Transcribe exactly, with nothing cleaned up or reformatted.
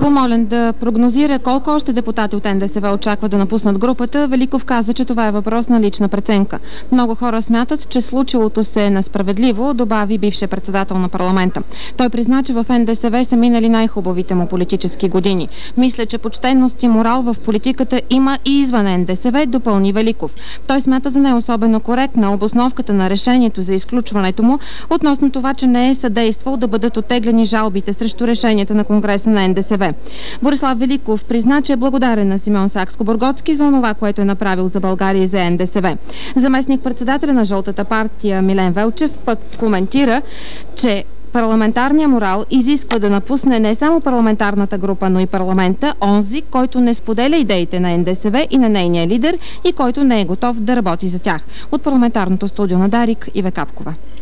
Помолен да прогнозира колко още депутати от Н Д С В очаква да напуснат групата, Великов каза, че това е въпрос на лична преценка. Много хора смятат, че случилото се е несправедливо, добави бившия председател на парламента. Той призна, че в Н Д С В са минали най-хубавите му политически години. Мисля, че почтенност и морал в политиката има и извън Н Д С В, допълни Великов. Той смята за не особено коректна обосновката на решението за изключването му относно това, че не е съдействал да бъдат оттеглени жалбите срещу решенията на Конгреса на Н Д С В. Борислав Великов призна, че е благодарен на Симеон Сакскобургготски за онова, което е направил за България и за Н Д С В. Заместник-председателя на Жълтата партия Милен Велчев пък коментира, че парламентарният морал изисква да напусне не само парламентарната група, но и парламента, онзи, който не споделя идеите на Н Д С В и на нейния лидер и който не е готов да работи за тях. От парламентарното студио на Дарик, Ива Капкова.